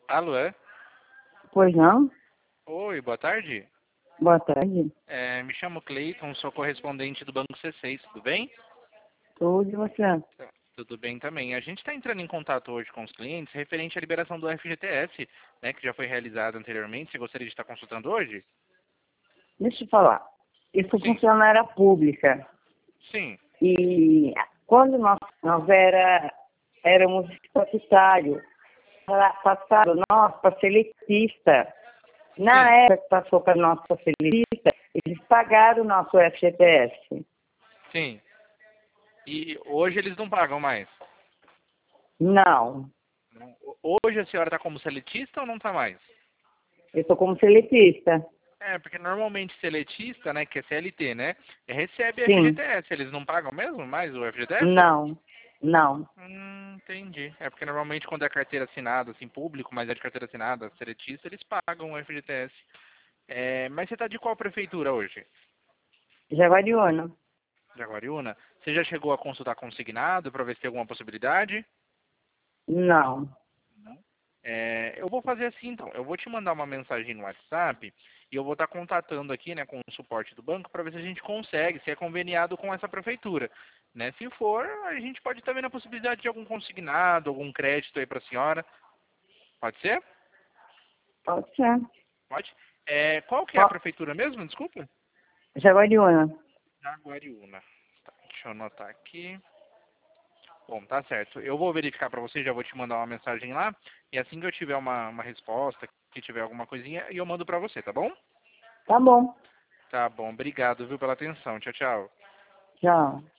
Alô? Pois não? Oi, boa tarde. Boa tarde. Me chamo Cleiton, sou correspondente do Banco C6, tudo bem? Tudo e você? Tudo bem também. A gente está entrando em contato hoje com os clientes referente à liberação do FGTS, né, que já foi realizada anteriormente. Você gostaria de estar consultando hoje? Deixa eu falar. Eu sou Sim, funcionária pública sim, e quando nós éramos estatutários, passaram nós para seletista. Na sim, época que passou para nós para seletista, eles pagaram o nosso FGTS. sim. E hoje eles não pagam mais? Não, Não. Hoje a senhora está como seletista ou não está mais? eu sou como seletista. Porque normalmente seletista, né, que é CLT, né, recebe Sim, FGTS. Eles não pagam mesmo mais o FGTS? não, não. Entendi. Porque normalmente quando é carteira assinada, assim, público, mas é de carteira assinada, seletista, eles pagam o FGTS. Mas você está de qual prefeitura hoje? Jaguariúna. De Jaguariúna? Você já chegou a consultar consignado para ver se tem alguma possibilidade? Não. Eu vou fazer assim, então. Eu vou te mandar uma mensagem no WhatsApp e eu vou estar contatando aqui, né, com o suporte do banco para ver se a gente consegue, se é conveniado com essa prefeitura. Né? Se for, a gente pode estar vendo a possibilidade de algum consignado, algum crédito aí para a senhora. Pode ser? Pode ser. Pode? Qual que é a prefeitura mesmo? Desculpa. Jaguariúna. Jaguariúna. Tá, deixa eu anotar aqui. Bom, tá certo. Eu vou verificar para você, já vou te mandar uma mensagem lá. E assim que eu tiver uma resposta, que tiver alguma coisinha, eu mando para você, tá bom? Tá bom. Tá bom, obrigado, viu, pela atenção. Tchau, tchau. Tchau.